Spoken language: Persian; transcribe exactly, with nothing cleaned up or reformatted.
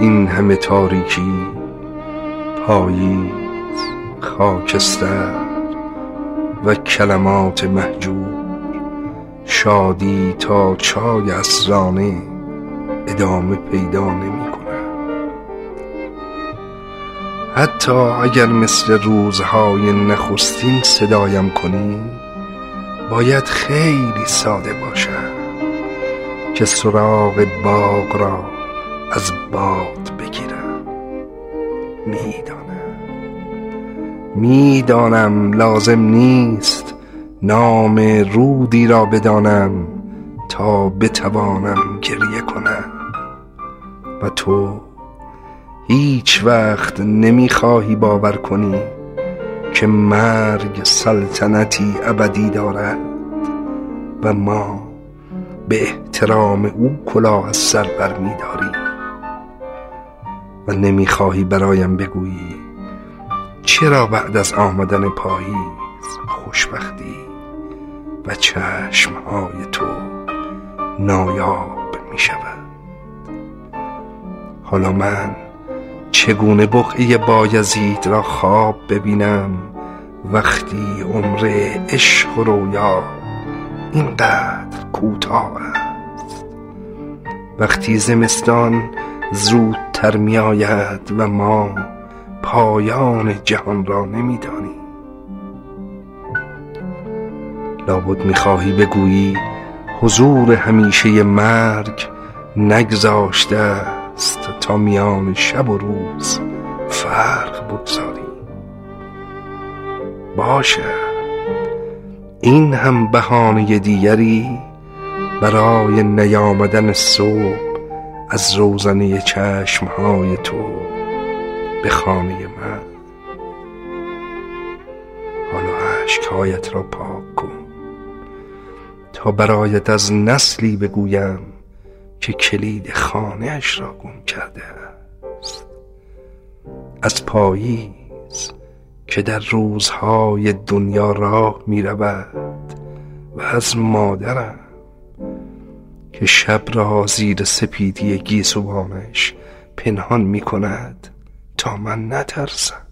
این همه تاریکی، پاییز، خاکستر و کلمات مهجور، شادی تا چای عصرانه ادامه پیدا نمی کند. حتی اگر مثل روزهای نخستین صدایم کنی، باید خیلی ساده باشد که سراغ باغ را از باد بگیرم. میدانم میدانم لازم نیست نام رودی را بدانم تا بتوانم گریه کنم، و تو هیچ وقت نمیخواهی باور کنی که مرگ سلطنتی ابدی دارد و ما به احترام او کلاه از سر بر می‌داریم، و نمیخواهی برایم بگویی چرا بعد از آمدن پاییز خوشبختی و چشمهای تو نایاب می شود. حالا من چگونه بقعه بایزید را خواب ببینم وقتی عمر عشق و رویا اینقدر کوتاه است، وقتی زمستان زودتر می آید و ما پایان جهان را نمی دانیم. لابد می خواهی بگویی حضور همیشه مرگ نگذاشته است تا میان شب و روز فرق بگذاریم. باشه، این هم بهانه دیگری برای نیامدن صبح از روزنه چشمهای تو به خانه من. حالا اشکهایت را پاک کن تا برایت از نسلی بگویم که کلید خانه اش را گم کرده است، از پاییز که در روزهای دنیا راه می رود، و از مادرم که شب را زیر سپیدی گیسوانش پنهان می کند تا من نترسم.